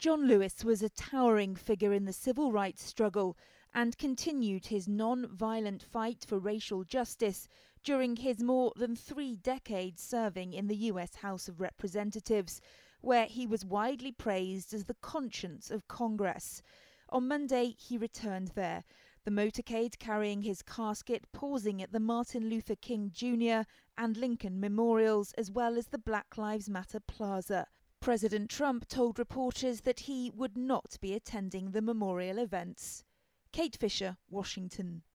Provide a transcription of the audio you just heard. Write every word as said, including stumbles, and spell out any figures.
John Lewis was a towering figure in the civil rights struggle and continued his non-violent fight for racial justice during his more than three decades serving in the U S House of Representatives, where he was widely praised as the conscience of Congress. On Monday, he returned there, the motorcade carrying his casket pausing at the Martin Luther King Junior and Lincoln memorials, as well as the Black Lives Matter Plaza. President Trump told reporters that he would not be attending the memorial events. Kate Fisher, Washington.